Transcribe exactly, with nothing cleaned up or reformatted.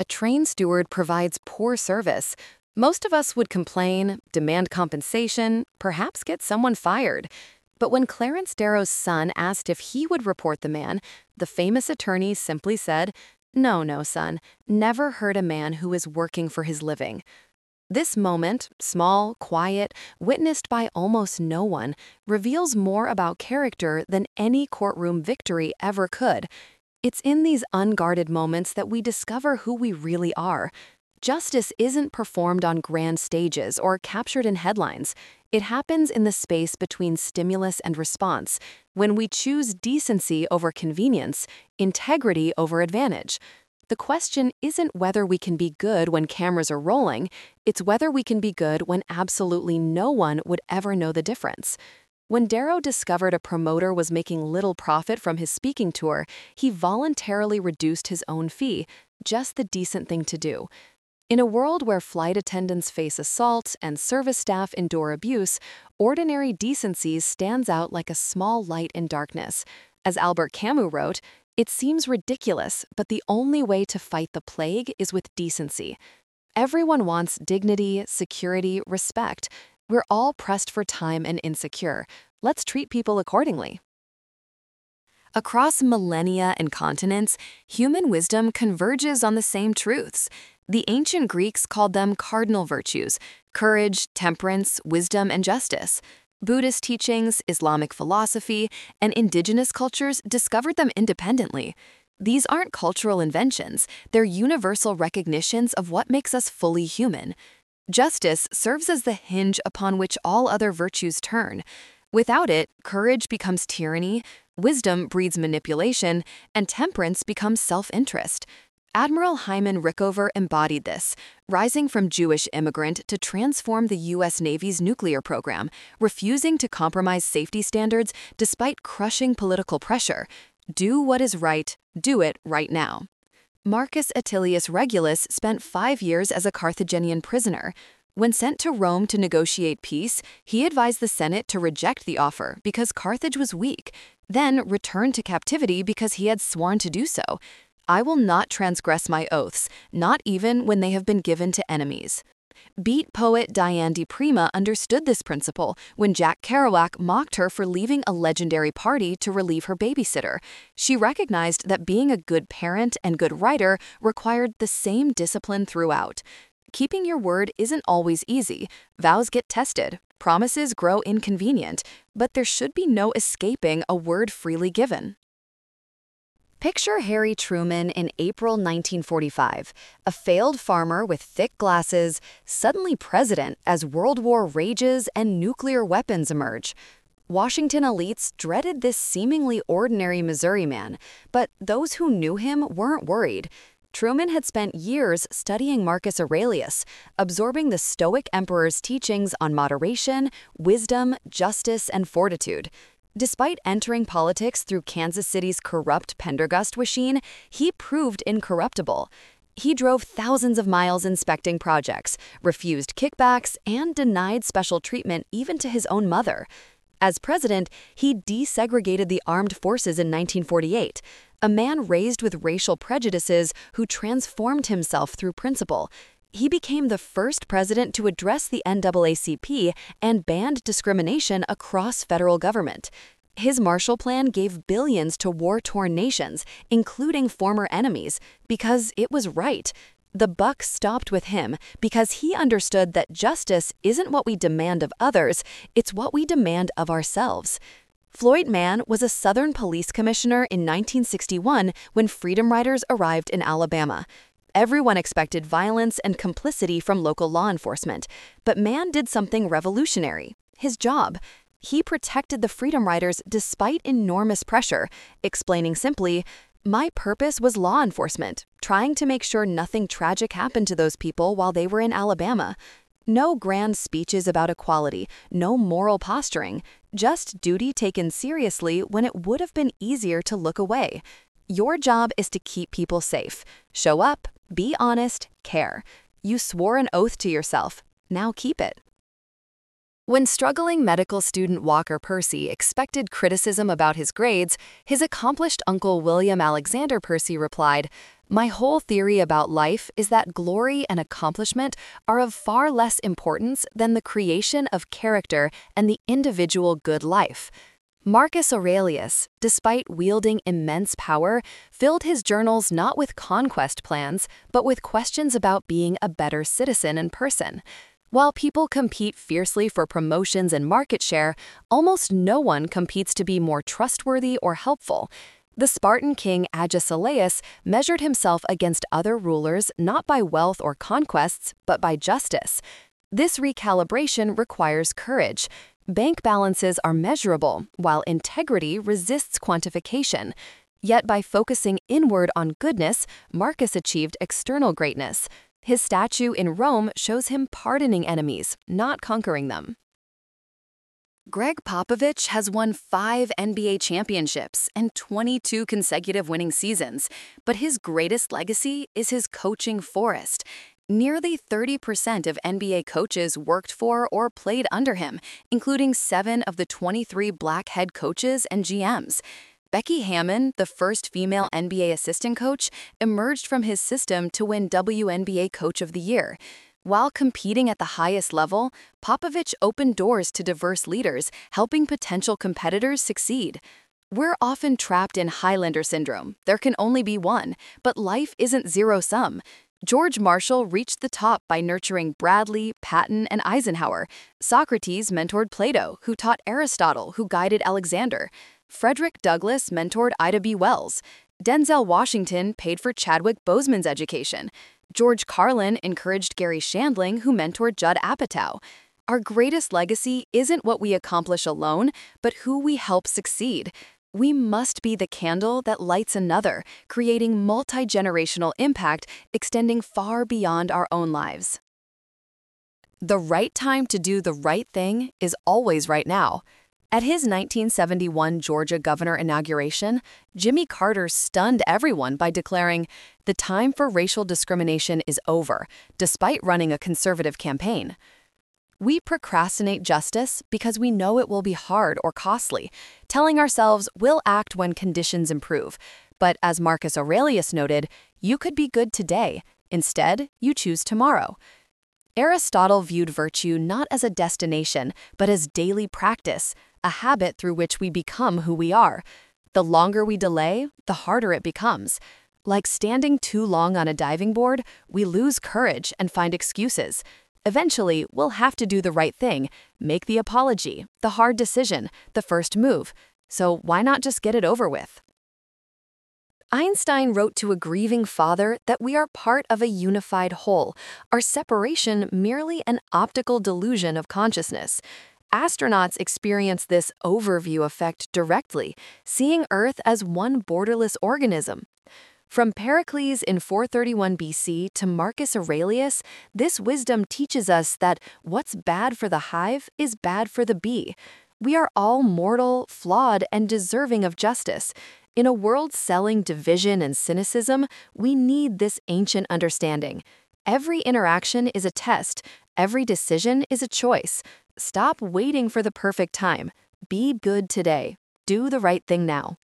a train steward provides poor service, most of us would complain, demand compensation, perhaps get someone fired. But when Clarence Darrow's son asked if he would report the man, the famous attorney simply said, "No, no, son, never hurt a man who is working for his living." This moment, small, quiet, witnessed by almost no one, reveals more about character than any courtroom victory ever could. It's in these unguarded moments that we discover who we really are. Justice isn't performed on grand stages or captured in headlines. It happens in the space between stimulus and response, when we choose decency over convenience, integrity over advantage. The question isn't whether we can be good when cameras are rolling, it's whether we can be good when absolutely no one would ever know the difference. When Darrow discovered a promoter was making little profit from his speaking tour, he voluntarily reduced his own fee, just the decent thing to do. In a world where flight attendants face assault and service staff endure abuse, ordinary decency stands out like a small light in darkness. As Albert Camus wrote, "It seems ridiculous, but the only way to fight the plague is with decency." Everyone wants dignity, security, respect. We're all pressed for time and insecure. Let's treat people accordingly. Across millennia and continents, human wisdom converges on the same truths. The ancient Greeks called them cardinal virtues: courage, temperance, wisdom, and justice. Buddhist teachings, Islamic philosophy, and indigenous cultures discovered them independently. These aren't cultural inventions, they're universal recognitions of what makes us fully human. Justice serves as the hinge upon which all other virtues turn. Without it, courage becomes tyranny, wisdom breeds manipulation, and temperance becomes self-interest. Admiral Hyman Rickover embodied this, rising from Jewish immigrant to transform the U S Navy's nuclear program, refusing to compromise safety standards despite crushing political pressure. Do what is right, do it right now. Marcus Atilius Regulus spent five years as a Carthaginian prisoner. When sent to Rome to negotiate peace, he advised the Senate to reject the offer because Carthage was weak, then returned to captivity because he had sworn to do so. "I will not transgress my oaths, not even when they have been given to enemies." Beat poet Diane di Prima understood this principle when Jack Kerouac mocked her for leaving a legendary party to relieve her babysitter. She recognized that being a good parent and good writer required the same discipline throughout. Keeping your word isn't always easy. Vows get tested, promises grow inconvenient, but there should be no escaping a word freely given. Picture Harry Truman in April nineteen forty-five, a failed farmer with thick glasses, suddenly president as World War rages and nuclear weapons emerge. Washington elites dreaded this seemingly ordinary Missouri man, but those who knew him weren't worried. Truman had spent years studying Marcus Aurelius, absorbing the Stoic emperor's teachings on moderation, wisdom, justice, and fortitude. Despite entering politics through Kansas City's corrupt Pendergast machine, he proved incorruptible. He drove thousands of miles inspecting projects, refused kickbacks, and denied special treatment even to his own mother. As president, he desegregated the armed forces in nineteen forty-eight, a man raised with racial prejudices who transformed himself through principle. He became the first president to address the N double A C P and banned discrimination across federal government. His Marshall Plan gave billions to war-torn nations, including former enemies, because it was right. The buck stopped with him because he understood that justice isn't what we demand of others, it's what we demand of ourselves. Floyd Mann was a Southern police commissioner in nineteen sixty-one when Freedom Riders arrived in Alabama. Everyone expected violence and complicity from local law enforcement, but Mann did something revolutionary: his job. He protected the Freedom Riders despite enormous pressure, explaining simply, "My purpose was law enforcement, trying to make sure nothing tragic happened to those people while they were in Alabama." No grand speeches about equality, no moral posturing, just duty taken seriously when it would have been easier to look away. Your job is to keep people safe. Show up, be honest, care. You swore an oath to yourself. Now keep it. When struggling medical student Walker Percy expected criticism about his grades, his accomplished uncle William Alexander Percy replied, "My whole theory about life is that glory and accomplishment are of far less importance than the creation of character and the individual good life." Marcus Aurelius, despite wielding immense power, filled his journals not with conquest plans, but with questions about being a better citizen in person. While people compete fiercely for promotions and market share, almost no one competes to be more trustworthy or helpful. The Spartan king Agesilaus measured himself against other rulers not by wealth or conquests, but by justice. This recalibration requires courage. Bank balances are measurable, while integrity resists quantification. Yet by focusing inward on goodness, Marcus achieved external greatness. His statue in Rome shows him pardoning enemies, not conquering them. Greg Popovich has won five N B A championships and twenty-two consecutive winning seasons, but his greatest legacy is his coaching forest. Nearly thirty percent of N B A coaches worked for or played under him, including seven of the twenty-three black head coaches and G Ms. Becky Hammon, the first female N B A assistant coach, emerged from his system to win W N B A Coach of the Year. While competing at the highest level, Popovich opened doors to diverse leaders, helping potential competitors succeed. We're often trapped in Highlander syndrome. There can only be one, but life isn't zero-sum. George Marshall reached the top by nurturing Bradley, Patton, and Eisenhower. Socrates mentored Plato, who taught Aristotle, who guided Alexander. Frederick Douglass mentored Ida B. Wells. Denzel Washington paid for Chadwick Boseman's education. George Carlin encouraged Gary Shandling, who mentored Judd Apatow. Our greatest legacy isn't what we accomplish alone, but who we help succeed. We must be the candle that lights another, creating multi-generational impact extending far beyond our own lives. The right time to do the right thing is always right now. At his nineteen seventy-one Georgia governor inauguration, Jimmy Carter stunned everyone by declaring, "The time for racial discrimination is over," despite running a conservative campaign. We procrastinate justice because we know it will be hard or costly, telling ourselves we'll act when conditions improve. But as Marcus Aurelius noted, you could be good today. Instead, you choose tomorrow. Aristotle viewed virtue not as a destination, but as daily practice, a habit through which we become who we are. The longer we delay, the harder it becomes. Like standing too long on a diving board, we lose courage and find excuses. Eventually, we'll have to do the right thing, make the apology, the hard decision, the first move. So why not just get it over with? Einstein wrote to a grieving father that we are part of a unified whole, our separation merely an optical delusion of consciousness. Astronauts experience this overview effect directly, seeing Earth as one borderless organism. From Pericles in four thirty-one B C to Marcus Aurelius, this wisdom teaches us that what's bad for the hive is bad for the bee. We are all mortal, flawed, and deserving of justice. In a world selling division and cynicism, we need this ancient understanding. Every interaction is a test. Every decision is a choice. Stop waiting for the perfect time. Be good today. Do the right thing now.